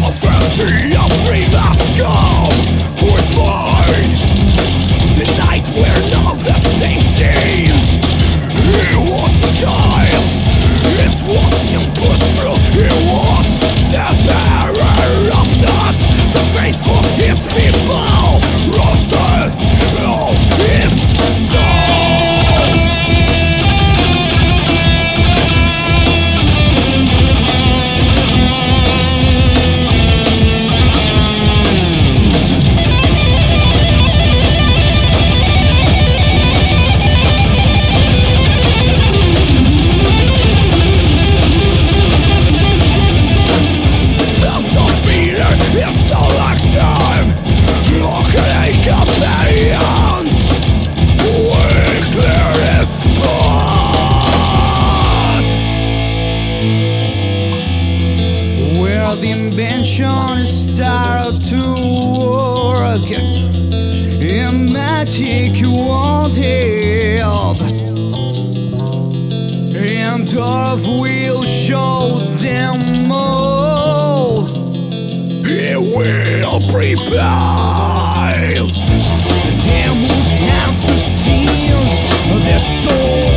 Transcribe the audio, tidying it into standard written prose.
prophecy of three must come for his mind. The night where none of the same seems. He was a child, it was simple true. He was the bearer of nuts, the faith of his people, roasted on his soul. It's all like time, looking companions. We clear his blood. Where the invention started to work, in magic won't help, and Earth will show them all. He will prepare. The devil's have to seal the door.